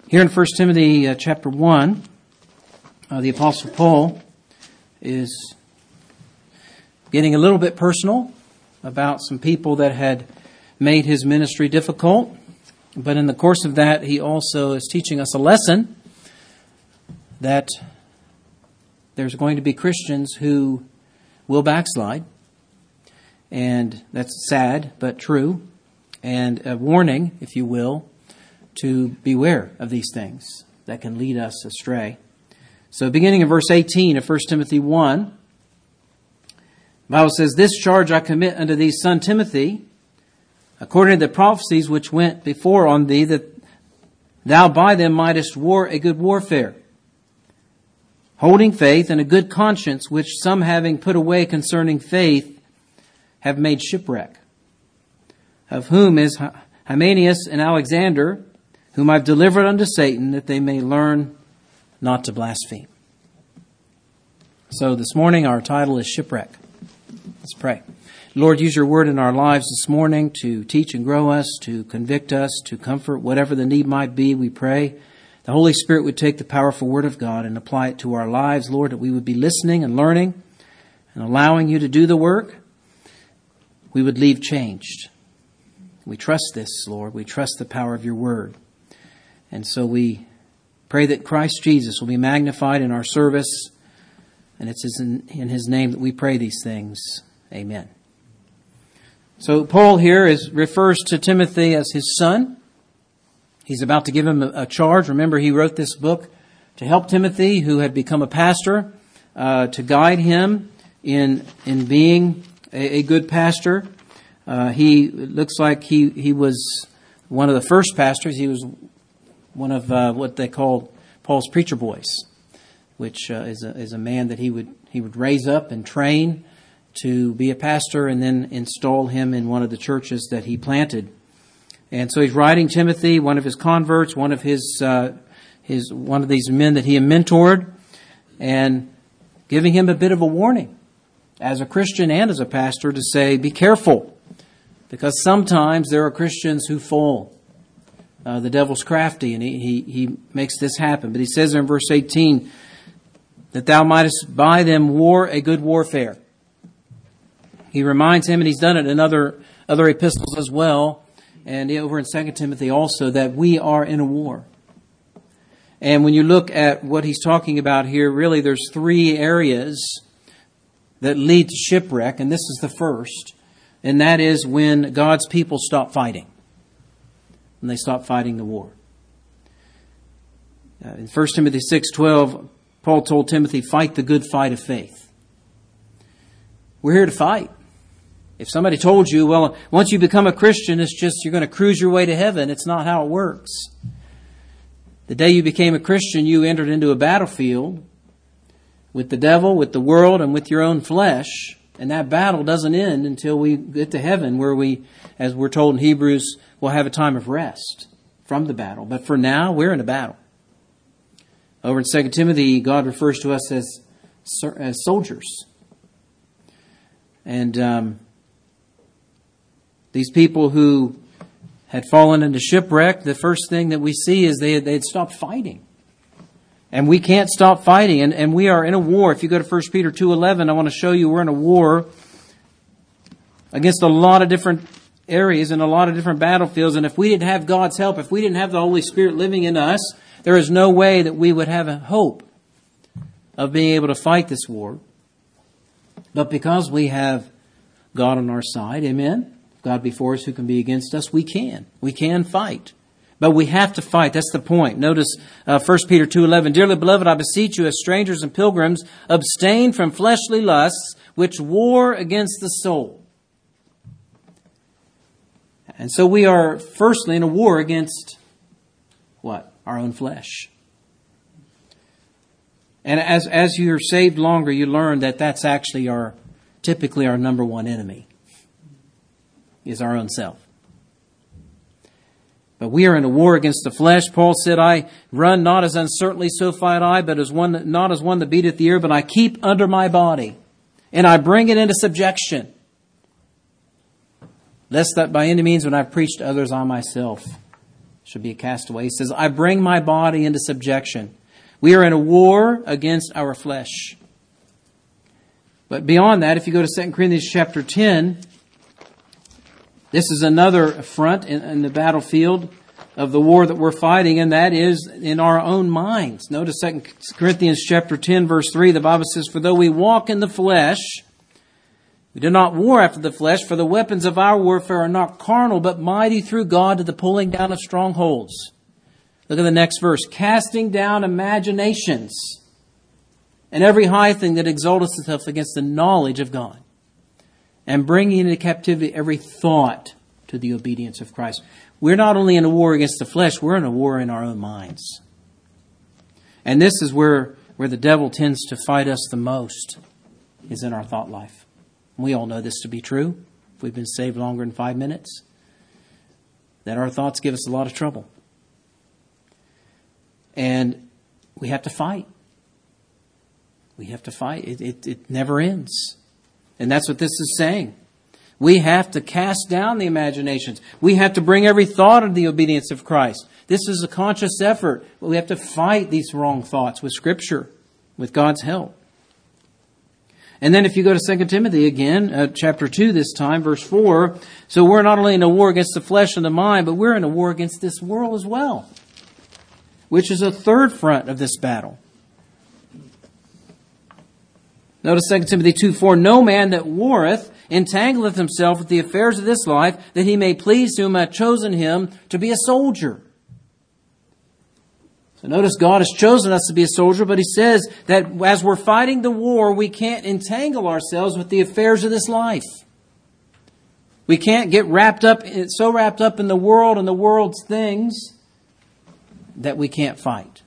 Here in 1 Timothy chapter 1, the Apostle Paul is getting a little bit personal about some people that had made his ministry difficult. But in the course of that, he also is teaching us a lesson that there's going to be Christians who will backslide. And that's sad, but true. And a warning, if you will, to beware of these things that can lead us astray. So beginning in verse 18 of 1 Timothy 1, the Bible says, "This charge I commit unto thee, son Timothy, according to the prophecies which went before on thee, that thou by them mightest war a good warfare, holding faith and a good conscience, which some having put away concerning faith have made shipwreck, of whom is Hymenaeus and Alexander, whom I've delivered unto Satan, that they may learn not to blaspheme." So this morning our title is Shipwreck. Let's pray. Lord, use your word in our lives this morning to teach and grow us, to convict us, to comfort, whatever the need might be, we pray. The Holy Spirit would take the powerful word of God and apply it to our lives, Lord, that we would be listening and learning and allowing you to do the work. We would leave changed. We trust this, Lord. We trust the power of your word. And so we pray that Christ Jesus will be magnified in our service. And it's in his name that we pray these things. Amen. So Paul here refers to Timothy as his son. He's about to give him a charge. Remember, he wrote this book to help Timothy, who had become a pastor, to guide him in being a good pastor. He looks like he was one of the first pastors. He was one of what they call Paul's preacher boys, which is a man that he would raise up and train to be a pastor and then install him in one of the churches that he planted. And so he's writing Timothy, one of his converts, one of these men that he had mentored, and giving him a bit of a warning as a Christian and as a pastor to say, be careful, because sometimes there are Christians who fall. The devil's crafty, and he makes this happen. But he says in verse 18, that thou mightest by them war a good warfare. He reminds him, and he's done it in other epistles as well, and over in 2 Timothy also, that we are in a war. And when you look at what he's talking about here, really there's three areas that lead to shipwreck, and this is the first, and that is when God's people stop fighting. When they stop fighting the war. In 1 Timothy 6:12, Paul told Timothy, fight the good fight of faith. We're here to fight. If somebody told you, well, once you become a Christian, it's just you're going to cruise your way to heaven, it's not how it works. The day you became a Christian, you entered into a battlefield with the devil, with the world, and with your own flesh. And that battle doesn't end until we get to heaven, where we, as we're told in Hebrews, will have a time of rest from the battle. But for now, we're in a battle. Over in 2 Timothy, God refers to us as soldiers. And these people who had fallen into shipwreck, the first thing that we see is they had stopped fighting. And we can't stop fighting. And we are in a war. If you go to 1 Peter 2:11, I want to show you we're in a war against a lot of different areas and a lot of different battlefields. And if we didn't have God's help, if we didn't have the Holy Spirit living in us, there is no way that we would have a hope of being able to fight this war. But because we have God on our side, amen, God before us, who can be against us, we can. We can fight. But we have to fight. That's the point. Notice 1 Peter 2:11. Dearly beloved, I beseech you as strangers and pilgrims, abstain from fleshly lusts, which war against the soul. And so we are firstly in a war against what? Our own flesh. And as you're saved longer, you learn that that's actually typically our number one enemy, is our own self. But we are in a war against the flesh. Paul said, I run not as uncertainly, so fight I, but not as one that beateth the air, but I keep under my body, and I bring it into subjection, lest that by any means when I preach to others, I myself shall be a castaway. He says, I bring my body into subjection. We are in a war against our flesh. But beyond that, if you go to 2 Corinthians chapter 10, this is another front in the battlefield of the war that we're fighting, and that is in our own minds. Notice 2 Corinthians chapter 10, verse 3, the Bible says, for though we walk in the flesh, we do not war after the flesh, for the weapons of our warfare are not carnal, but mighty through God to the pulling down of strongholds. Look at the next verse. Casting down imaginations and every high thing that exalteth itself against the knowledge of God, and bringing into captivity every thought to the obedience of Christ. We're not only in a war against the flesh, we're in a war in our own minds. And this is where the devil tends to fight us the most, is in our thought life. We all know this to be true, if we've been saved longer than 5 minutes, that our thoughts give us a lot of trouble. And we have to fight. We have to fight. It never ends. And that's what this is saying. We have to cast down the imaginations. We have to bring every thought into the obedience of Christ. This is a conscious effort. We have to fight these wrong thoughts with Scripture, with God's help. And then if you go to 2 Timothy again, chapter 2 this time, verse 4, so we're not only in a war against the flesh and the mind, but we're in a war against this world as well, which is a third front of this battle. Notice 2 Timothy 2:4, no man that warreth entangleth himself with the affairs of this life, that he may please whom hath chosen him to be a soldier. So notice God has chosen us to be a soldier, but He says that as we're fighting the war, we can't entangle ourselves with the affairs of this life. We can't get so wrapped up in the world and the world's things that we can't fight.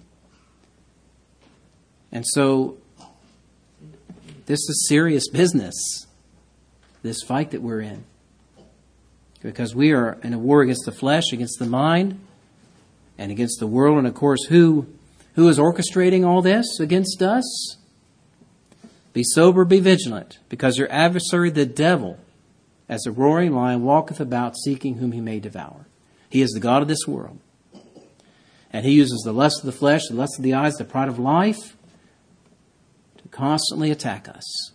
And so this is serious business, this fight that we're in. Because we are in a war against the flesh, against the mind, and against the world. And of course, who is orchestrating all this against us? Be sober, be vigilant, because your adversary, the devil, as a roaring lion, walketh about seeking whom he may devour. He is the god of this world. And he uses the lust of the flesh, the lust of the eyes, the pride of life, to constantly attack us.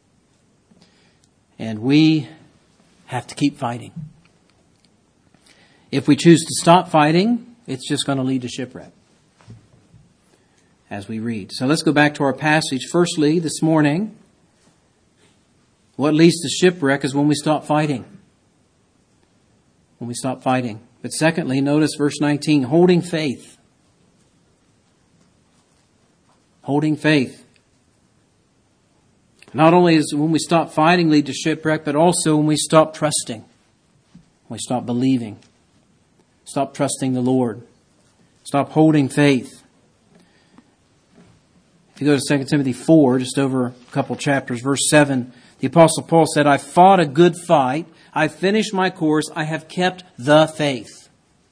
And we have to keep fighting. If we choose to stop fighting, it's just going to lead to shipwreck, as we read. So let's go back to our passage. Firstly, this morning, what leads to shipwreck is when we stop fighting. When we stop fighting. But secondly, notice verse 19, holding faith. Holding faith. Not only is when we stop fighting lead to shipwreck, but also when we stop trusting. When we stop believing. Stop trusting the Lord. Stop holding faith. If you go to 2 Timothy 4, just over a couple chapters, verse 7, the Apostle Paul said, I fought a good fight. I finished my course. I have kept the faith.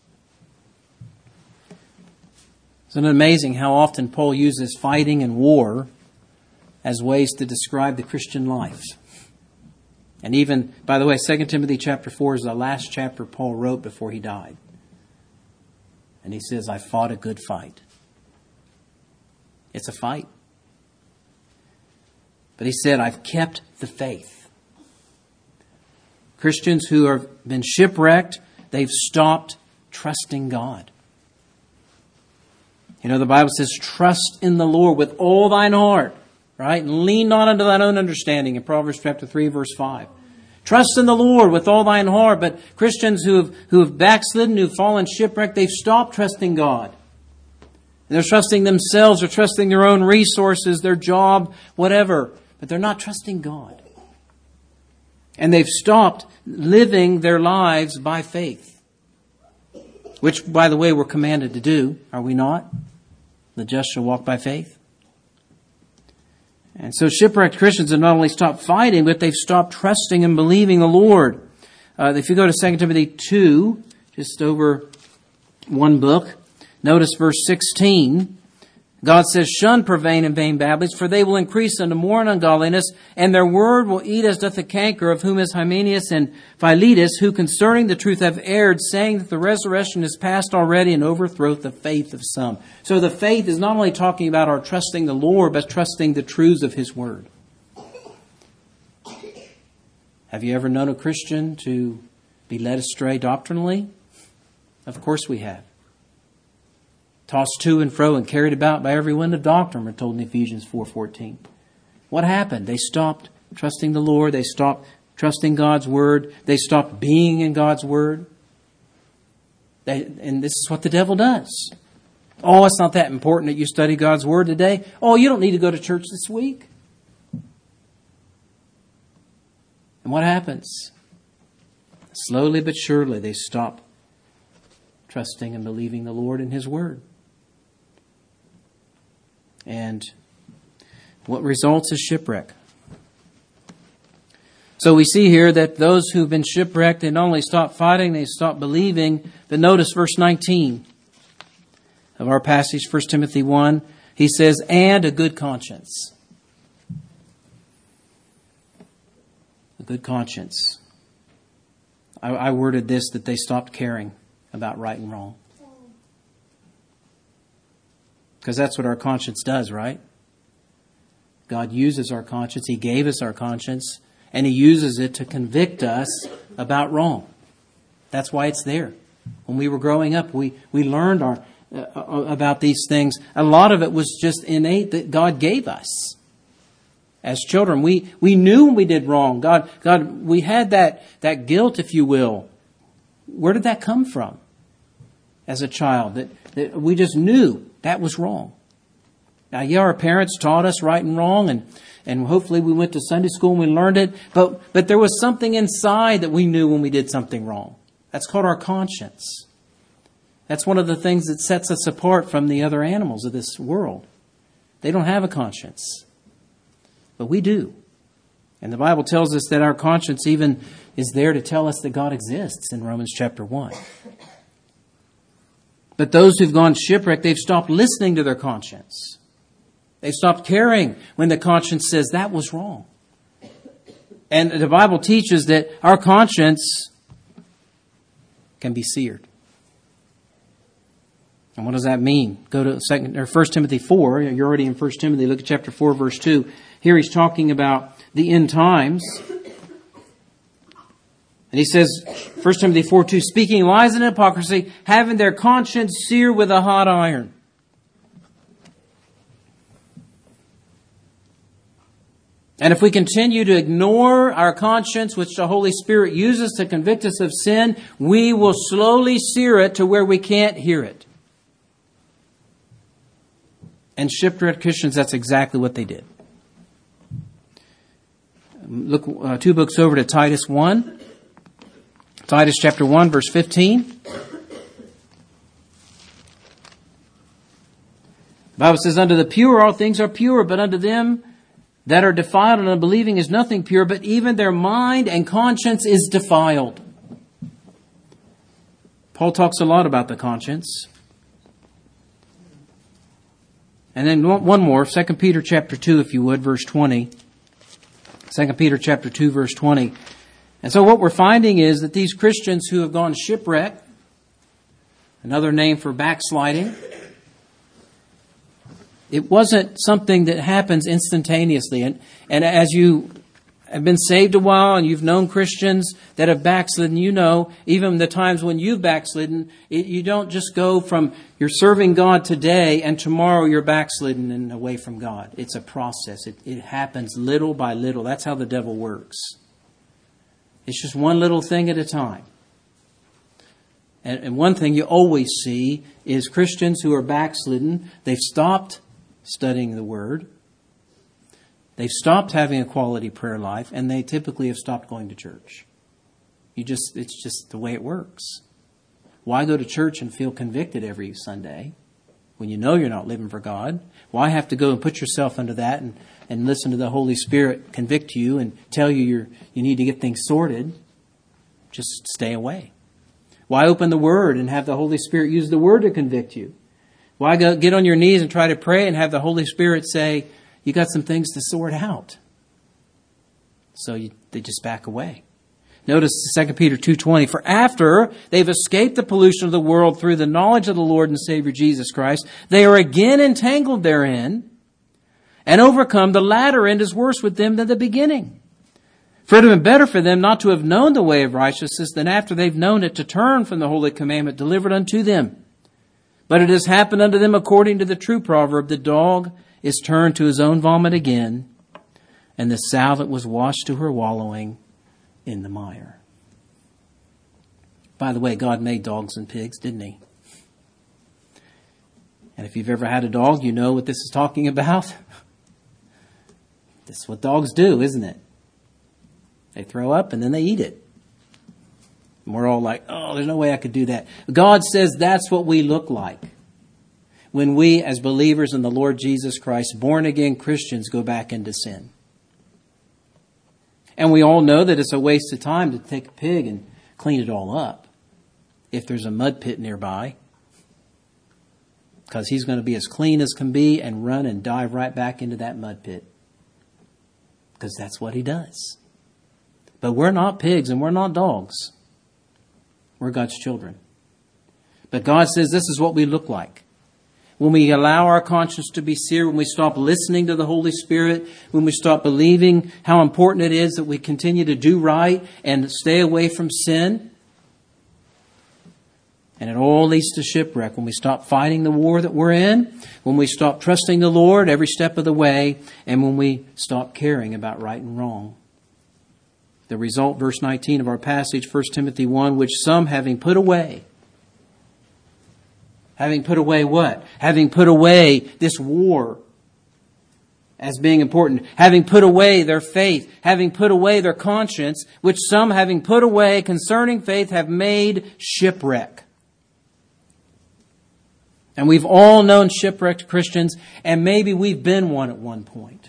Isn't it amazing how often Paul uses fighting and war as ways to describe the Christian life? And even, by the way, 2 Timothy chapter 4 is the last chapter Paul wrote before he died. And he says, I fought a good fight. It's a fight. But he said, I've kept the faith. Christians who have been shipwrecked, they've stopped trusting God. You know, the Bible says, trust in the Lord with all thine heart, right? And lean not unto thine own understanding in Proverbs chapter 3, verse 5. Trust in the Lord with all thine heart. But Christians who have backslidden, who have fallen shipwrecked, they've stopped trusting God. They're trusting themselves or trusting their own resources, their job, whatever. But they're not trusting God. And they've stopped living their lives by faith. Which, by the way, we're commanded to do, are we not? The just shall walk by faith. And so shipwrecked Christians have not only stopped fighting, but they've stopped trusting and believing the Lord. If you go to 2 Timothy 2, just over one book, notice verse 16. God says, shun profane and vain babblings, for they will increase unto more ungodliness, and their word will eat as doth the canker, of whom is Hymenaeus and Philetus, who concerning the truth have erred, saying that the resurrection is past already, and overthroweth the faith of some. So the faith is not only talking about our trusting the Lord, but trusting the truths of His word. Have you ever known a Christian to be led astray doctrinally? Of course we have. Tossed to and fro and carried about by every wind of doctrine, we're told in Ephesians 4:14. What happened? They stopped trusting the Lord. They stopped trusting God's word. They stopped being in God's word. And this is what the devil does. Oh, it's not that important that you study God's word today. Oh, you don't need to go to church this week. And what happens? Slowly but surely they stop trusting and believing the Lord and His word. And what results is shipwreck. So we see here that those who've been shipwrecked, they not only stop fighting, they stop believing. But notice verse 19 of our passage, 1 Timothy 1. He says, and a good conscience. A good conscience. I worded this that they stopped caring about right and wrong. Because that's what our conscience does, right? God uses our conscience. He gave us our conscience. And He uses it to convict us about wrong. That's why it's there. When we were growing up, we learned about these things. A lot of it was just innate that God gave us. As children, we knew when we did wrong. God, we had that guilt, if you will. Where did that come from? As a child, that we just knew that was wrong. Now, yeah, our parents taught us right and wrong, and hopefully we went to Sunday school and we learned it. But there was something inside that we knew when we did something wrong. That's called our conscience. That's one of the things that sets us apart from the other animals of this world. They don't have a conscience. But we do. And the Bible tells us that our conscience even is there to tell us that God exists in Romans chapter 1. But those who've gone shipwrecked, they've stopped listening to their conscience. They've stopped caring when the conscience says that was wrong. And the Bible teaches that our conscience can be seared. And what does that mean? Go to 1 Timothy 4. You're already in 1 Timothy. Look at chapter 4, verse 2. Here he's talking about the end times. And he says, 1 Timothy 4:2, speaking lies and hypocrisy, having their conscience seared with a hot iron. And if we continue to ignore our conscience, which the Holy Spirit uses to convict us of sin, we will slowly sear it to where we can't hear it. And shipwrecked Christians, that's exactly what they did. Look 2 books over to Titus 1. Titus chapter 1, verse 15. The Bible says, unto the pure all things are pure, but unto them that are defiled and unbelieving is nothing pure, but even their mind and conscience is defiled. Paul talks a lot about the conscience. And then one more, 2 Peter chapter 2, if you would, verse 20. 2 Peter chapter 2, verse 20. And so what we're finding is that these Christians who have gone shipwrecked, another name for backsliding, it wasn't something that happens instantaneously. And as you have been saved a while and you've known Christians that have backslidden, you know, even the times when you've backslidden, you don't just go from you're serving God today and tomorrow you're backslidden and away from God. It's a process. It happens little by little. That's how the devil works. It's just one little thing at a time. And one thing you always see is Christians who are backslidden, they've stopped studying the Word. They've stopped having a quality prayer life, and they typically have stopped going to church. It's just the way it works. Why go to church and feel convicted every Sunday when you know you're not living for God? Why have to go and put yourself under that and listen to the Holy Spirit convict you and tell you you need to get things sorted? Just stay away. Why open the Word and have the Holy Spirit use the Word to convict you? Why go get on your knees and try to pray and have the Holy Spirit say, you got some things to sort out? So they just back away. Notice 2 Peter 2:20. For after they've escaped the pollution of the world through the knowledge of the Lord and Savior Jesus Christ, they are again entangled therein and overcome. The latter end is worse with them than the beginning. For it would have been better for them not to have known the way of righteousness than after they've known it to turn from the holy commandment delivered unto them. But it has happened unto them according to the true proverb, the dog is turned to his own vomit again, and the sow that was washed to her wallowing in the mire. By the way, God made dogs and pigs, didn't He? And if you've ever had a dog, you know what this is talking about. This is what dogs do, isn't it? They throw up and then they eat it. And we're all like, oh, there's no way I could do that. God says that's what we look like when we, as believers in the Lord Jesus Christ, born again Christians, go back into sin. And we all know that it's a waste of time to take a pig and clean it all up if there's a mud pit nearby. Because he's going to be as clean as can be and run and dive right back into that mud pit. Because that's what he does. But we're not pigs and we're not dogs. We're God's children. But God says this is what we look like. When we allow our conscience to be seared, when we stop listening to the Holy Spirit, when we stop believing how important it is that we continue to do right and stay away from sin. And it all leads to shipwreck. When we stop fighting the war that we're in, when we stop trusting the Lord every step of the way, and when we stop caring about right and wrong. The result, verse 19 of our passage, 1 Timothy 1, which some having put away. Having put away what? Having put away this war as being important. Having put away their faith. Having put away their conscience. Which some having put away concerning faith have made shipwreck. And we've all known shipwrecked Christians. And maybe we've been one at one point.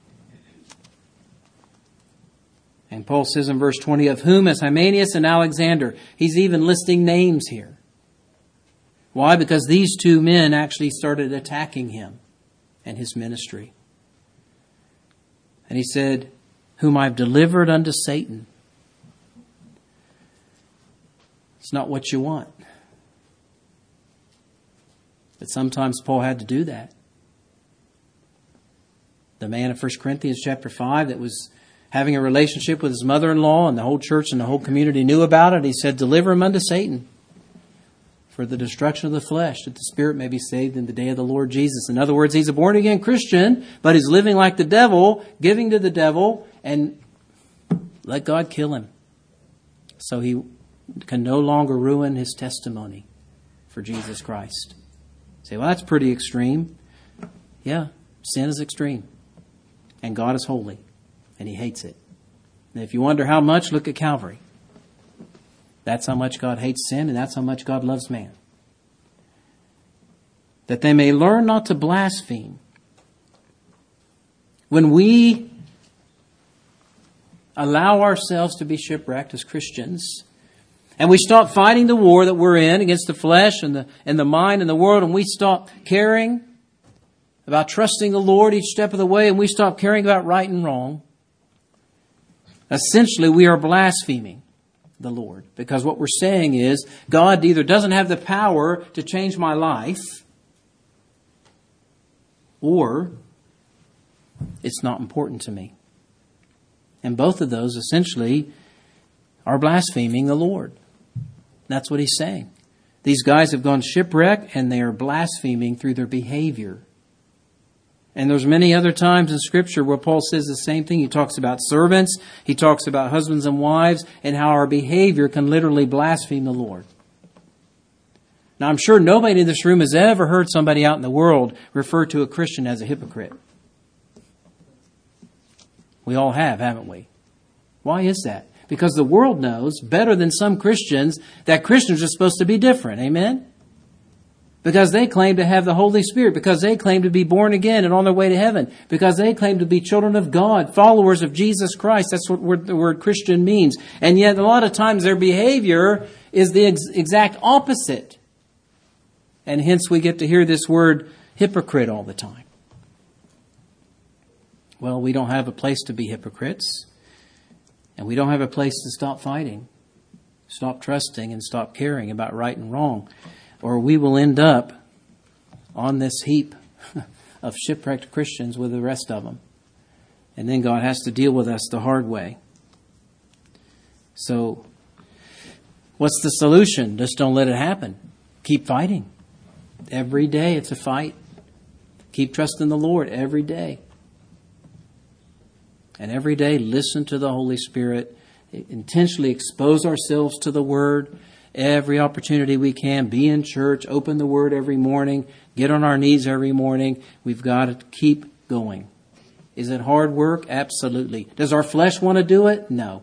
And Paul says in verse 20, of whom as Hymenaeus and Alexander. He's even listing names here. Why? Because these two men actually started attacking him and his ministry. And he said, whom I've delivered unto Satan. It's not what you want. But sometimes Paul had to do that. The man of 1 Corinthians chapter 5 that was having a relationship with his mother-in-law, and the whole church and the whole community knew about it. He said, deliver him unto Satan for the destruction of the flesh, that the spirit may be saved in the day of the Lord Jesus. In other words, he's a born-again Christian, but he's living like the devil, giving to the devil, and let God kill him. So he can no longer ruin his testimony for Jesus Christ. You say, well, that's pretty extreme. Yeah, sin is extreme. And God is holy. And He hates it. And if you wonder how much, look at Calvary. That's how much God hates sin, and that's how much God loves man. That they may learn not to blaspheme. When we allow ourselves to be shipwrecked as Christians, and we stop fighting the war that we're in against the flesh and the mind and the world, and we stop caring about trusting the Lord each step of the way, and we stop caring about right and wrong, essentially we are blaspheming the Lord. Because what we're saying is, God either doesn't have the power to change my life, or it's not important to me. And both of those essentially are blaspheming the Lord. That's what he's saying. These guys have gone shipwreck and they are blaspheming through their behavior. And there's many other times in Scripture where Paul says the same thing. He talks about servants. He talks about husbands and wives and how our behavior can literally blaspheme the Lord. Now, I'm sure nobody in this room has ever heard somebody out in the world refer to a Christian as a hypocrite. We all have, haven't we? Why is that? Because the world knows better than some Christians that Christians are supposed to be different. Amen? Because they claim to have the Holy Spirit. Because they claim to be born again and on their way to heaven. Because they claim to be children of God, followers of Jesus Christ. That's what the word Christian means. And yet a lot of times their behavior is the exact opposite. And hence we get to hear this word hypocrite all the time. Well, we don't have a place to be hypocrites. And we don't have a place to stop fighting, stop trusting, and stop caring about right and wrong. Or we will end up on this heap of shipwrecked Christians with the rest of them. And then God has to deal with us the hard way. So, what's the solution? Just don't let it happen. Keep fighting. Every day it's a fight. Keep trusting the Lord every day. And every day listen to the Holy Spirit. Intentionally expose ourselves to the Word. Every opportunity we can. Be in church. Open the Word every morning. Get on our knees every morning. We've got to keep going. Is it hard work? Absolutely. Does our flesh want to do it? No.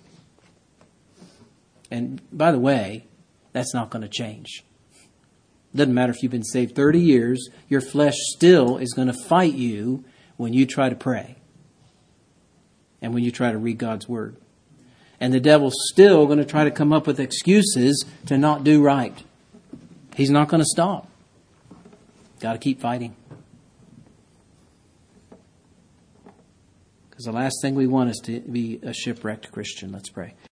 And by the way, that's not going to change. Doesn't matter if you've been saved 30 years. Your flesh still is going to fight you when you try to pray. And when you try to read God's Word. And the devil's still going to try to come up with excuses to not do right. He's not going to stop. Got to keep fighting. Because the last thing we want is to be a shipwrecked Christian. Let's pray.